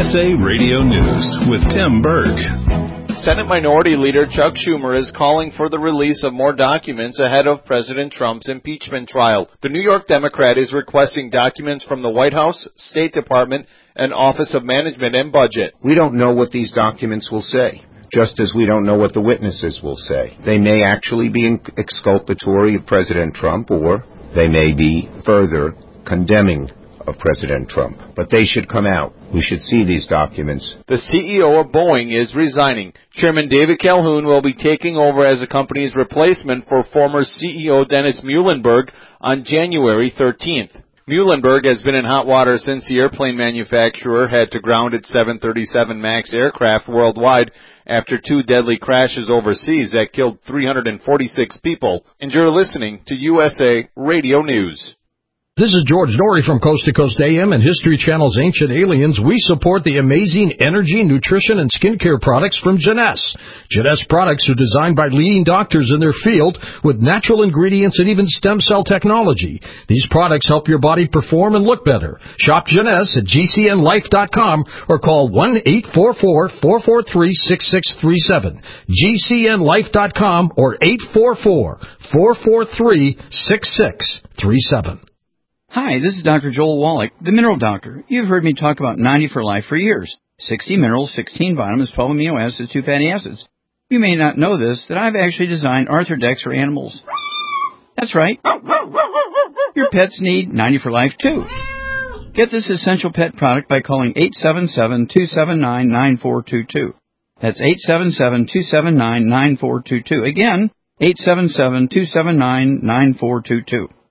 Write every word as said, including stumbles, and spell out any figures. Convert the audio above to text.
S A Radio News with Tim Berg. Senate Minority Leader Chuck Schumer is calling for the release of more documents ahead of President Trump's impeachment trial. The New York Democrat is requesting documents from the White House, State Department, and Office of Management and Budget. We don't know what these documents will say, just as we don't know what the witnesses will say. They may actually be exculpatory of President Trump, or they may be further condemning of President Trump. But they should come out. We should see these documents. The C E O of Boeing is resigning. Chairman David Calhoun will be taking over as the company's replacement for former C E O Dennis Muilenburg on January thirteenth. Muilenburg has been in hot water since the airplane manufacturer had to ground its seven thirty-seven MAX aircraft worldwide after two deadly crashes overseas that killed three hundred forty-six people. And you're listening to U S A Radio News. This is George Norrie from Coast to Coast A M and History Channel's Ancient Aliens. We support the amazing energy, nutrition, and skincare products from Jeunesse. Jeunesse products are designed by leading doctors in their field with natural ingredients and even stem cell technology. These products help your body perform and look better. Shop Jeunesse at G C N life dot com or call one eight four four, four four three, six six three seven. G C N life dot com or eight four four, four four three, six six three seven. Hi, this is Doctor Joel Wallach, the Mineral Doctor. You've heard me talk about ninety for Life for years. sixty minerals, sixteen vitamins, twelve amino acids, two fatty acids. You may not know this, that I've actually designed Arthrodex for animals. That's right. Your pets need ninety for Life too. Get this essential pet product by calling eight seven seven, two seven nine, nine four two two. That's eight seven seven, two seven nine, nine four two two. Again, eight seven seven, two seven nine, nine four two two.